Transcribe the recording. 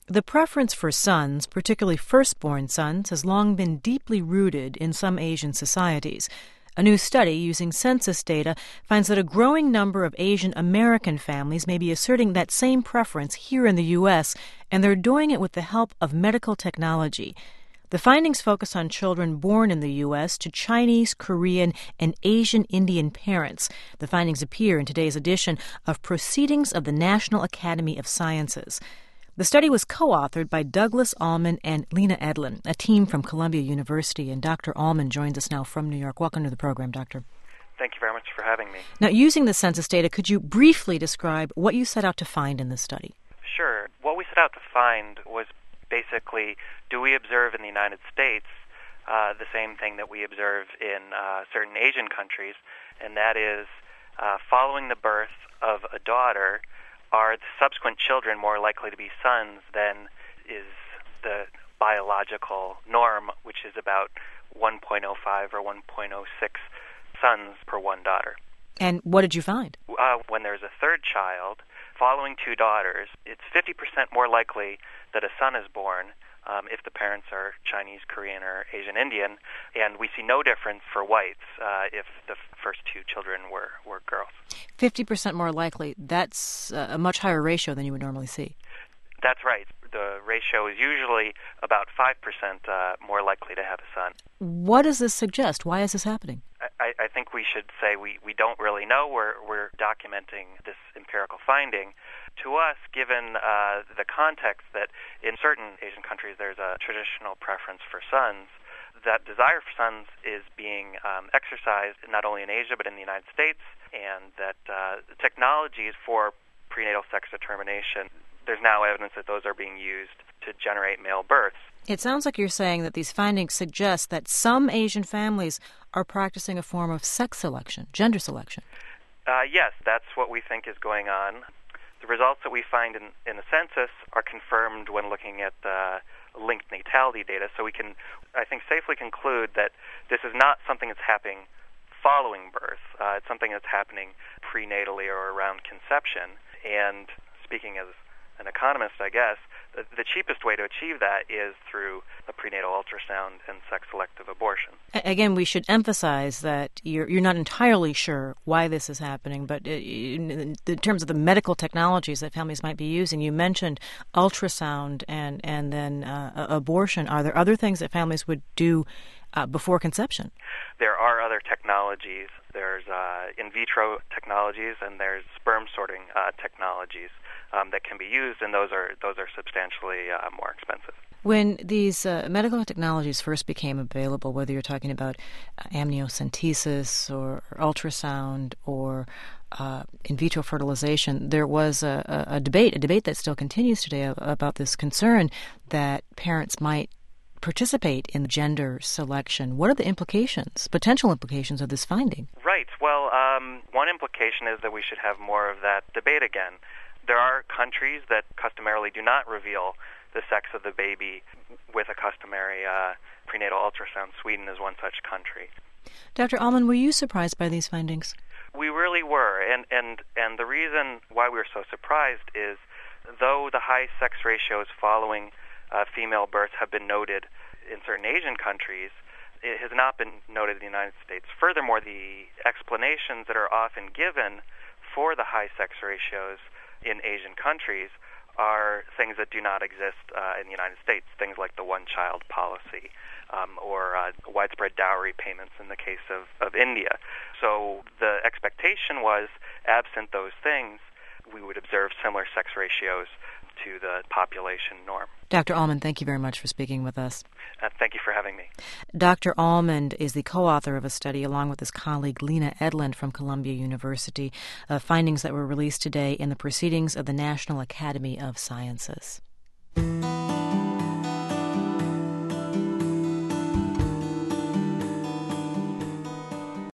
The preference for sons, particularly firstborn sons, has long been deeply rooted in some Asian societies. A new study using census data finds that a growing number of Asian American families may be asserting that same preference here in the U.S., and they're doing it with the help of medical technology. The findings focus on children born in the U.S. to Chinese, Korean, and Asian Indian parents. The findings appear in today's edition of Proceedings of the National Academy of Sciences. The study was co-authored by Douglas Allman and Lena Edlin, a team from Columbia University, and Dr. Allman joins us now from New York. Welcome to the program, Doctor. Thank you very much for having me. Now, using the census data, could you briefly describe what you set out to find in this study? Sure. What we set out to find was basically, do we observe in the United States the same thing that we observe in certain Asian countries, and that is following the birth of a daughter, are the subsequent children more likely to be sons than is the biological norm, which is about 1.05 or 1.06 sons per one daughter. And what did you find? When there's a third child, following two daughters, it's 50% more likely that a son is born if the parents are Chinese, Korean, or Asian Indian, and we see no difference for whites if the first two children were girls. 50% more likely. That's a much higher ratio than you would normally see. That's right. The ratio is usually about 5% more likely to have a son. What does this suggest? Why is this happening? I think we should say we don't really know. We're documenting this empirical finding. To us, given the context that in certain Asian countries there's a traditional preference for sons, that desire for sons is being exercised not only in Asia but in the United States, and that the technologies for prenatal sex determination, there's now evidence that those are being used to generate male births. It sounds like you're saying that these findings suggest that some Asian families are practicing a form of sex selection, gender selection. Yes, that's what we think is going on. The results that we find in the census are confirmed when looking at linked natality data, so we can, I think, safely conclude that this is not something that's happening following birth. It's something that's happening prenatally or around conception. And speaking as an economist, I guess, the cheapest way to achieve that is through a prenatal ultrasound and sex-selective abortion. Again, we should emphasize that you're not entirely sure why this is happening, but in terms of the medical technologies that families might be using, you mentioned ultrasound and then abortion. Are there other things that families would do before conception? There are other technologies. There's in vitro technologies and there's sperm sorting technologies that can be used, and those are substantially more expensive. When these medical technologies first became available, whether you're talking about amniocentesis or ultrasound or in vitro fertilization, there was a debate that still continues today about this concern that parents might participate in gender selection. What are the implications, potential implications of this finding? Right. Well, one implication is that we should have more of that debate again. There are countries that customarily do not reveal the sex of the baby with a customary prenatal ultrasound. Sweden is one such country. Dr. Allman, were you surprised by these findings? We really were, and the reason why we were so surprised is, though the high sex ratios following female births have been noted in certain Asian countries, it has not been noted in the United States. Furthermore, the explanations that are often given for the high sex ratios in Asian countries are things that do not exist in the United States, things like the one-child policy or widespread dowry payments in the case of India. So the expectation was, absent those things, we would observe similar sex ratios to the population norm. Dr. Allman, thank you very much for speaking with us. Thank you for having me. Dr. Allman is the co-author of a study, along with his colleague Lena Edlin from Columbia University, findings that were released today in the Proceedings of the National Academy of Sciences.